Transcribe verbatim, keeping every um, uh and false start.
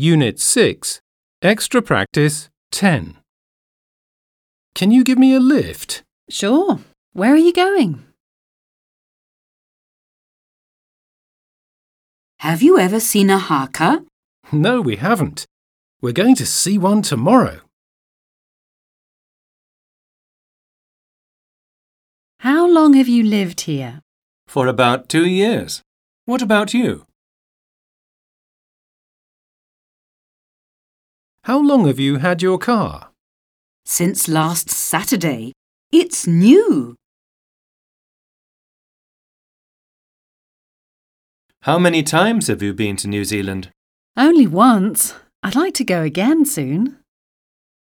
Unit six, Extra Practice ten. Can you give me a lift? Sure. Where are you going? Have you ever seen a haka? No, we haven't. We're going to see one tomorrow. How long have you lived here? For about two years. What about you? How long have you had your car? Since last Saturday. It's new. How many times have you been to New Zealand? Only once. I'd like to go again soon.